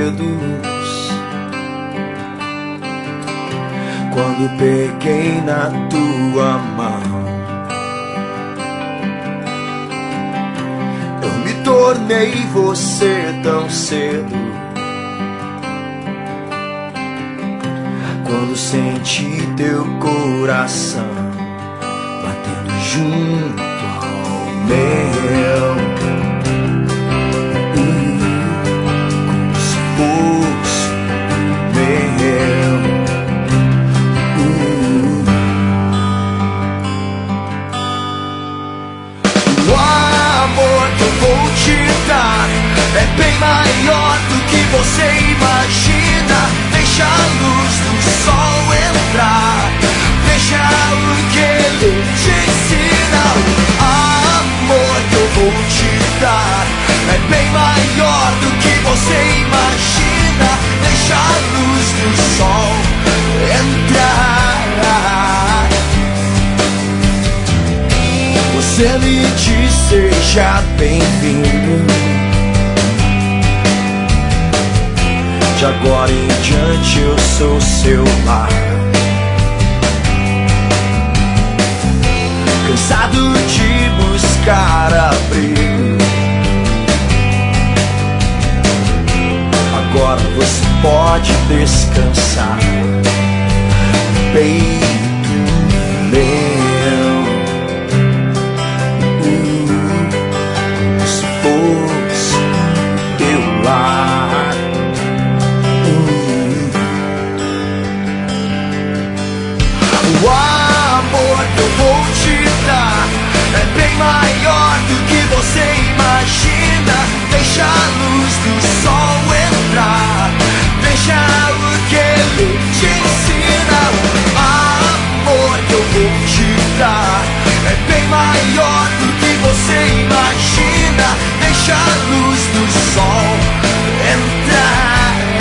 dedos. Quando peguei na tua mão, eu me tornei você tão cedo. Quando senti teu coração batendo junto ao meu, como se fosse meu. O amor que eu vou te dar é bem maior do que você imagina. Deixa a luz do sol entrar, deixa o que ele te ensina. O amor que eu vou te dar é bem maior do que você imagina. Deixa a luz do sol entrar. Você me diz seja bem-vindo. De agora em diante eu sou seu lar. Cansado de buscar abrigo, agora você pode descansar no peito meu. Se fosse teu lar. O amor que eu vou te dar é bem maior do que você imagina. Deixa a luz do sol entrar, deixa o que ele te ensina. O amor que eu vou te dar é bem maior do que você imagina. Deixa a luz do sol entrar.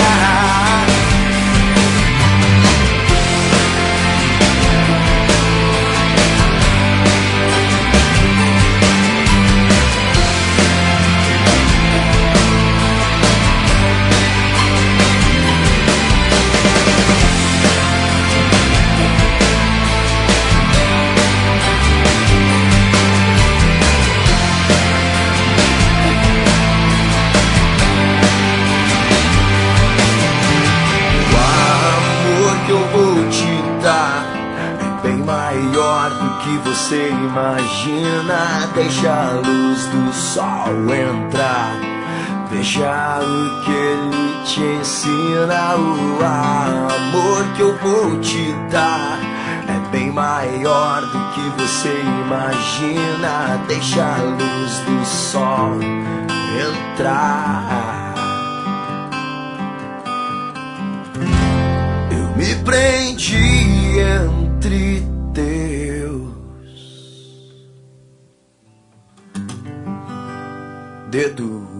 Que você imagina. Deixa a luz do sol entrar, deixa o que ele te ensina. O amor que eu vou te dar é bem maior do que você imagina. Deixa a luz do sol entrar. Eu me prendi entre teus dedos.